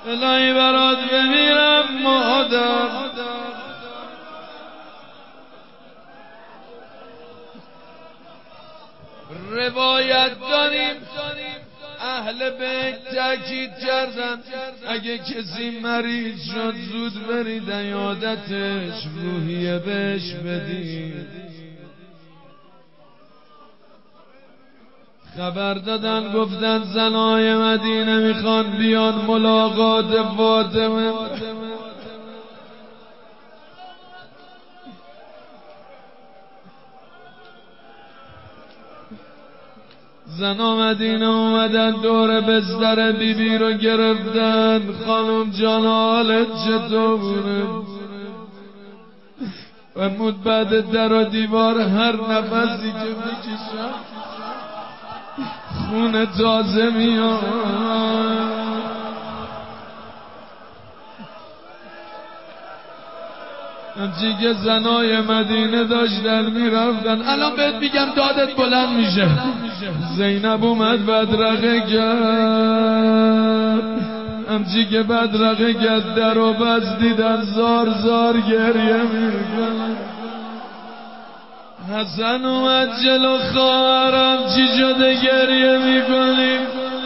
الهی برات بمیرم مادر. روایت داریم اهل بیت تاکید کردن اگه کسی مریض شد زود برید عیادتش، روحیه بهش بدید. خبر دادن گفتن زنای مدینه میخوان بیان ملاقات فاطمه. زنا مدینه اومدن دور بستر بیبی رو گرفتن. خانم جان حالت چطوره؟ فرمود بعد در و دیوار هر نفسی که میکشم خون تازه میاد. همچی که زنای مدینه داشتن میرفتن. الان بهت میگم دادت بلند میشه. زینب اومد بدرقه کرد. همچی که بدرقه کرد در و بست دیدن زار زار گریه میکن. حسن اومد جلو خواهرم چی شده گریه میکنی؟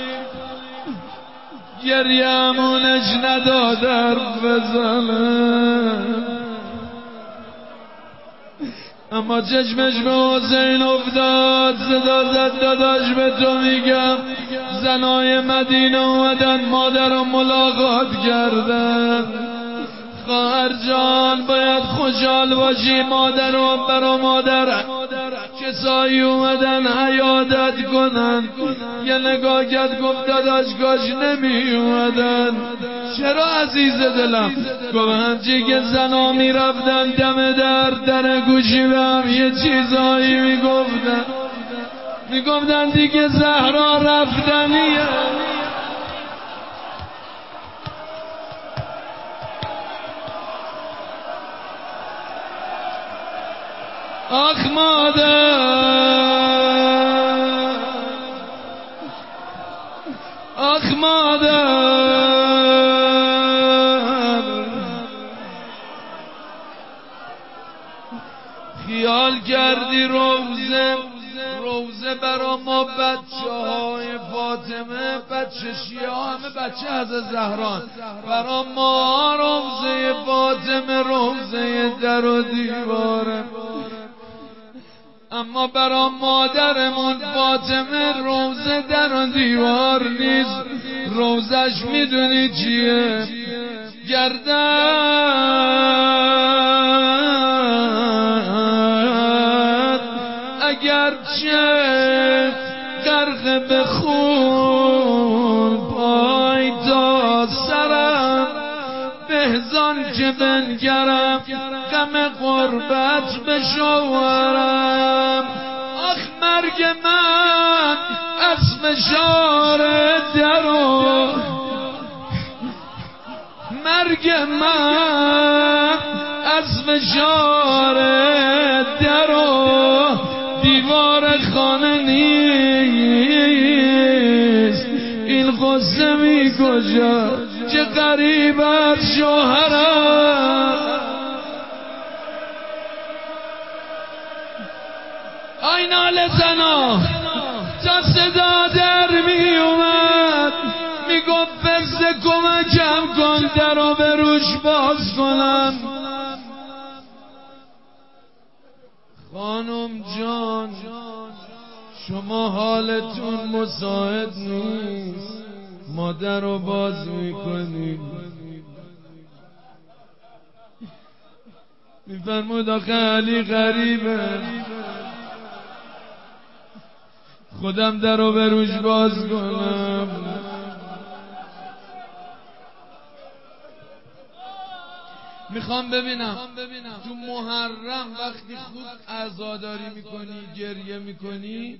گریه همونش نداد حرف بزنه، اما چشمش به حسین افتاد. صدا زد داداش به تو میگم زنای مدینه اومدن مادر رو ملاقات کردن. خواهر جان باید خوشحال باشی، مادر و برا مادر کسایی اومدن عیادت کنن. یه نگاه کرد گفت داداش کاش نمی اومدن. چرا عزیز دلم؟ گفت همچی که زنا میرفتن دم در گوشی به هم یه چیزایی میگفتن دیگه زهرا رفتنیه. آخ مادر، آخ مادر، خیال کردی روزه برا ما بچه های فاطمه، بچه شیعه همه بچه از زهران، برا ما روزه فاطمه روزه در و دیواره، اما برا مادرمون فاطمه روزه در و دیوار نیست. روزش میدونی چیه؟ گردن اگرچه غرق به خون، پای تا سرم بهزان که بنگرم غم غربت به شوهرم. آخ مرگ من از فشار درو، مرگ من از فشار درو دیوار خانه نیست. این غصه می کجا چه غریب از شوهرم. آی ناله زنا تا صدا در می اومد میگفت بزد کمکم کن در رو به روش باز کنم. خانم جان شما حالتون مساعد نیست، مادر رو باز میکنید. میفرمود آخه علی غریبه، خودم در رو به روش باز کنم. میخوام ببینم تو محرم وقتی خوب عزاداری میکنی گریه میکنی،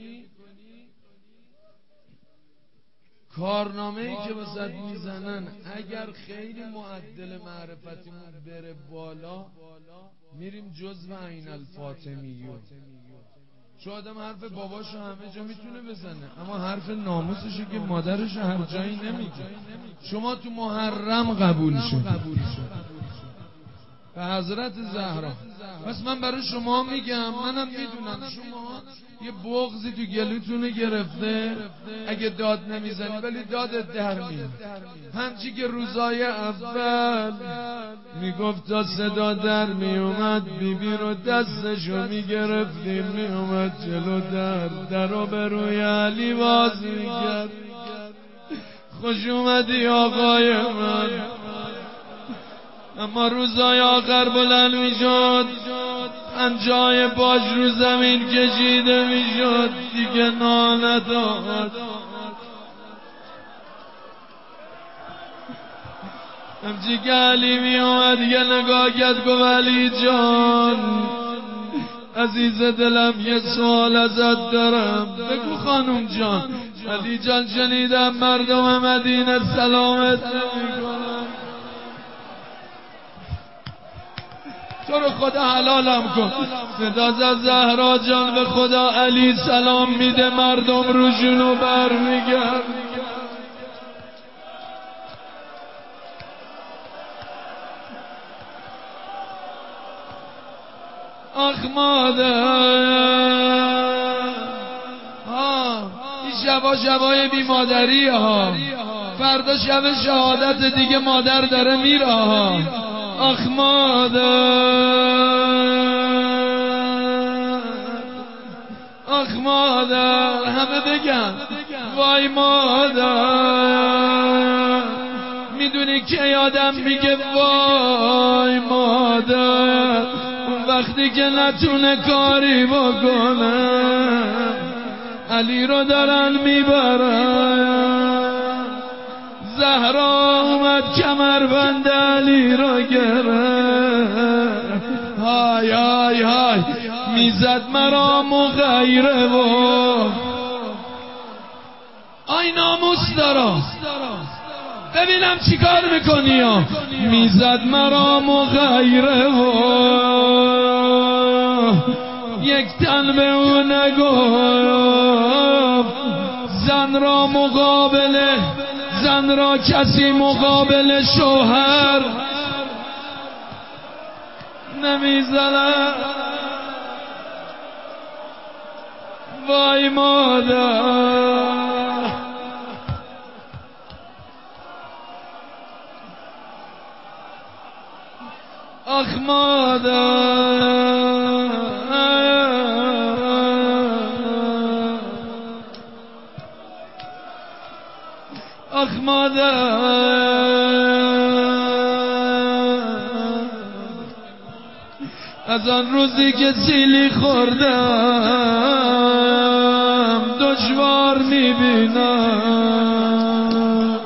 کارنامه‌ای که واسه میزنن اگر خیلی معدل معرفتیمون بره بالا میریم جزو عین الفاطمیون. چون آدم حرف باباشو همه جا میتونه بزنه، اما حرف ناموسشو که مادرشو هر جایی نمیگه. شما تو محرم قبول شد به حضرت زهرا. پس من برای شما میگم، منم میدونم شما یه بغضی تو گلوتونه گرفته، اگه داد نمیزنی ولی دادت در میاد. همچی که روزای اول میگفت تا صدا در میومد بیبی رو دستشو میگرفتیم میومد جلو در رو به روی علی باز میکرد. خوش اومدی آقای من. اما روزای آخر بلند میشد، پنجای باش رو زمین کشیده میشد، دیگه نانت آمد. همچی که علی می آمد یه نگاه کرد گفت علی جان عزیز دلم یه سوال ازت دارم. بگو خانم جان. علی جان شنیدم مردم مدینه سلامت نمیکنن، تو رو خدا حلالم کن. صدا زد زهرا جان به خدا علی سلام میده، مردم روشونو بر میگرد. آخ مادر، این شبا شبای بی مادری ها، فردا شب شهادت دیگه مادر داره میره ها. آخ مادر، آخ مادر، همه بگن وای مادر. میدونی که یادم میگه وای مادر؟ اون وقتی که نتونه کاری بکنه، علی رو دارن میبرن. زهرا اومد کمربند علی رو گرفت، های های های میزد مرا مغیره و آی ناموس دارا ببینم چی کار میکنی ها. میزد مرا مغیره و یک تن به او نگفت، زن را مقابله، زن را کسی مقابل شوهر نمیزنه. وای مادر، آخ مادر، آخ مادر. از آن روزی که سیلی خوردم دشوار میبینم.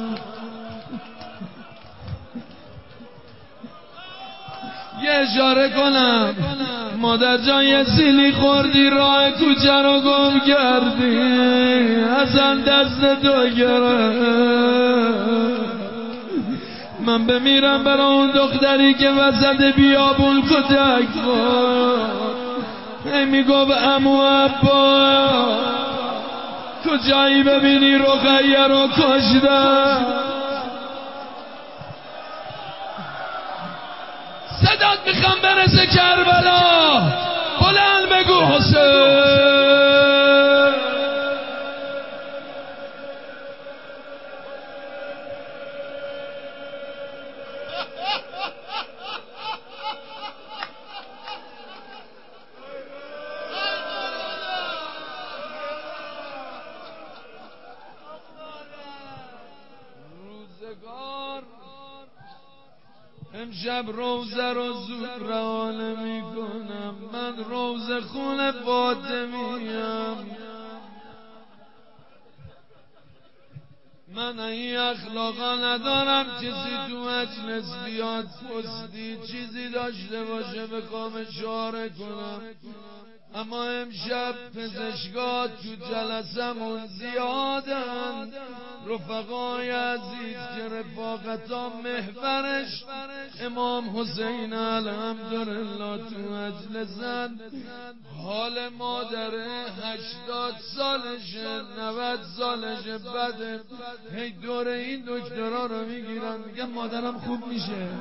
یه اشاره کنم، مادر جان یه سیلی خوردی راه کوچه رو گم کردی، اصلا دست تو گرفت. من بمیرم برای اون دختری که وسط بیابون کتک خورد، هی میگفت عمو عبا کجایی ببینی رقیه رو کشتن. صدات میخوام برسه کربلا، بلند بگو حسین. روزگار امشب روزه رو زود روانه میکنم، من روزه خون فاطمیم. من این اخلاقا ندارم کسی تو مجلس بیاد پستی چیزی داشته باشه بخوام اشاره کنم. اما امشب پزشکا تو جلسمون زیادن، رفقای عزیز که رفاقتا محورش امام حسین الحمدلله تو مجلسن. حال مادره 80 سالشه 90 سالشه بده، هی دور این دکترها رو میگیرن میگن مادرم خوب میشه.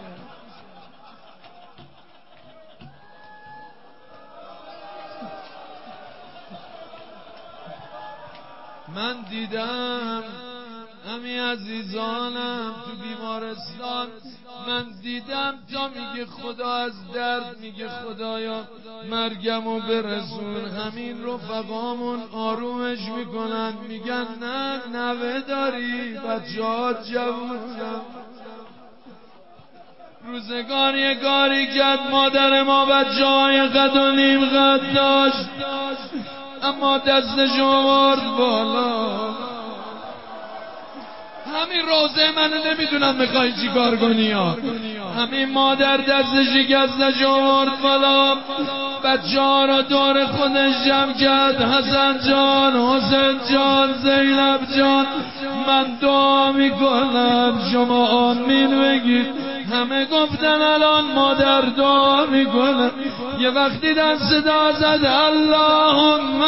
من دیدم همین عزیزانم تو بیمارستان، من دیدم تا میگه خدا از درد میگه خدایا مرگمو برسون، همین رفقامون آرومش میکنن میگن نه نوه داری بچه ها جوونم. روزگار یه کاری کرد مادر ما بچه های قد و نیم قد داشت، اما دستش آورد بالا. همین روزه منو نمیدونم میخوای چی کار کنی ها. همین مادر دستش شکستش آورد بالا، بچه ها را دور خودش جمع کرد. حسن جان، حسین جان، زینب جان، من دعا میکنم شما آمین بگید. همه گفتن الان مادر دعا میکنه. یه وقتی دست صدا زد اللهم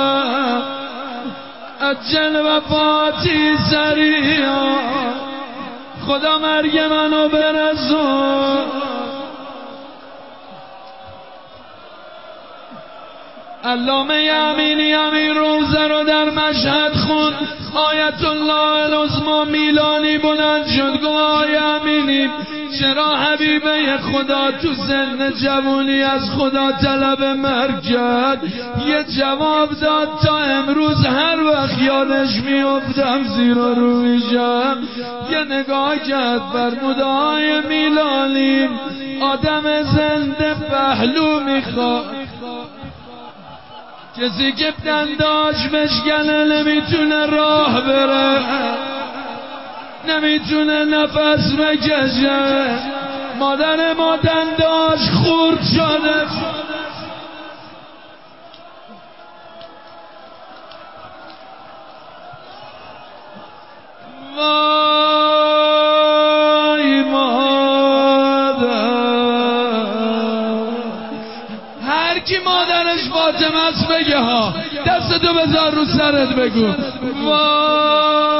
اجل وفاتی سریعا، خدا مرگ منو برسون. علامه یمینی همین روزه رو در مشهد خون. آیت الله العظمی میلانی بلند شد گفت یمینی چرا حبیبه خدا تو سن جوانی از خدا طلب مرگ کرد؟ یه جواب داد تا امروز هر وقت یادش میافتم زیرا رو میشم. یه نگاه کرد فرمود آی میلانی آدم زنده پهلو میخواد، کسی که دنداش بشکنه نمیتونه راه بره، نمیتونه نفس بکشه. مادر ما دنداش خورد شده، وای مادر. هر کی مادرش فاطمه است بگه ها، دستتو بذار رو سرت بگو وای